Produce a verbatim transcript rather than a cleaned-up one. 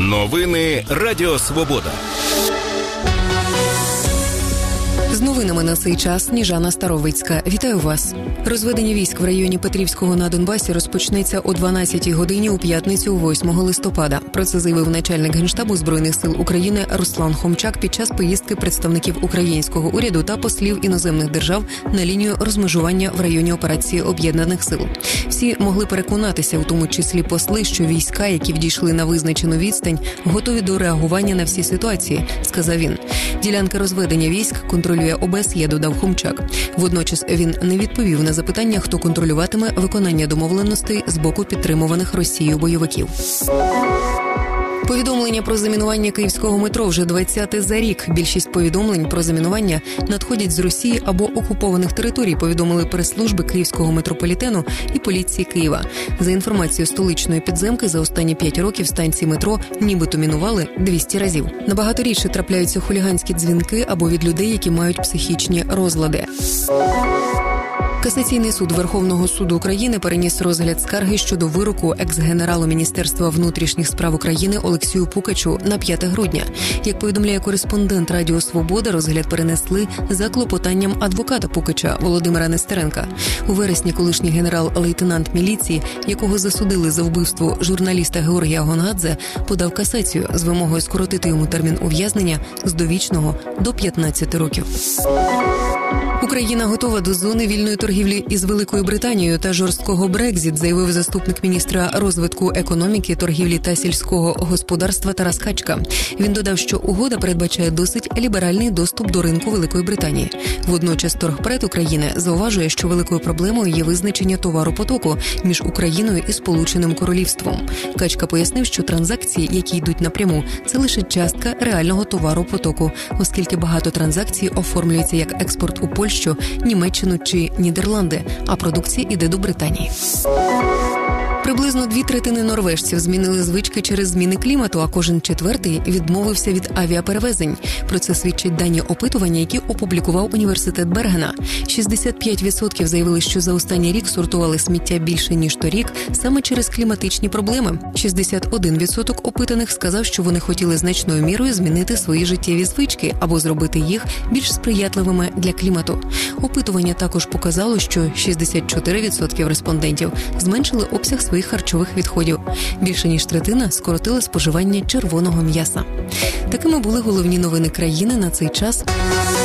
Новини Радіо Свобода. З новинами на цей час Сніжана Старовицька. Вітаю вас. Розведення військ в районі Петрівського на Донбасі розпочнеться о дванадцятій годині у п'ятницю восьмого листопада. Про це заявив начальник Генштабу Збройних сил України Руслан Хомчак під час поїздки представників українського уряду та послів іноземних держав на лінію розмежування в районі операції Об'єднаних сил. Всі могли переконатися, у тому числі посли, що війська, які відійшли на визначену відстань, готові до реагування на всі ситуації, сказав він. Ділянка розведення військ контролює ОБСЄ, додав Хомчак. Водночас він не відповів на запитання, хто контролюватиме виконання домовленостей з боку підтримуваних Росією бойовиків. Повідомлення про замінування київського метро вже двадцяте за рік. Більшість повідомлень про замінування надходять з Росії або окупованих територій, повідомили прес-служби Київського метрополітену і поліції Києва. За інформацією столичної підземки, за останні п'ять років станції метро нібито мінували двісті разів. Набагато рідше трапляються хуліганські дзвінки або від людей, які мають психічні розлади. Касаційний суд Верховного суду України переніс розгляд скарги щодо вироку екс-генералу Міністерства внутрішніх справ України Олексію Пукачу на п'яте грудня. Як повідомляє кореспондент Радіо Свобода, розгляд перенесли за клопотанням адвоката Пукача Володимира Нестеренка. У вересні колишній генерал-лейтенант міліції, якого засудили за вбивство журналіста Георгія Гонгадзе, подав касацію з вимогою скоротити йому термін ув'язнення з довічного до п'ятнадцяти років. Україна готова до зони вільної торгівлі із Великою Британією та жорсткого Брекзит, заявив заступник міністра розвитку економіки, торгівлі та сільського господарства Тарас Качка. Він додав, що угода передбачає досить ліберальний доступ до ринку Великої Британії. Водночас торгпред України зауважує, що великою проблемою є визначення товаропотоку між Україною і Сполученим Королівством. Качка пояснив, що транзакції, які йдуть напряму, це лише частка реального товаропотоку, оскільки багато транзакцій оформлюється як експорт у Польщу, Німеччину чи Нідерланди, а продукція йде до Британії. Приблизно дві третини норвежців змінили звички через зміни клімату, а кожен четвертий відмовився від авіаперевезень. Про це свідчать дані опитування, які опублікував університет Бергена. шістдесят п'ять відсотків заявили, що за останній рік сортували сміття більше, ніж торік, саме через кліматичні проблеми. шістдесят один відсоток опитаних сказав, що вони хотіли значною мірою змінити свої життєві звички або зробити їх більш сприятливими для клімату. Опитування також показало, що шістдесят чотири відсотки респондентів зменшили обсяг своїх харчових відходів. Більше ніж третина скоротила споживання червоного м'яса. Такими були головні новини країни на цей час.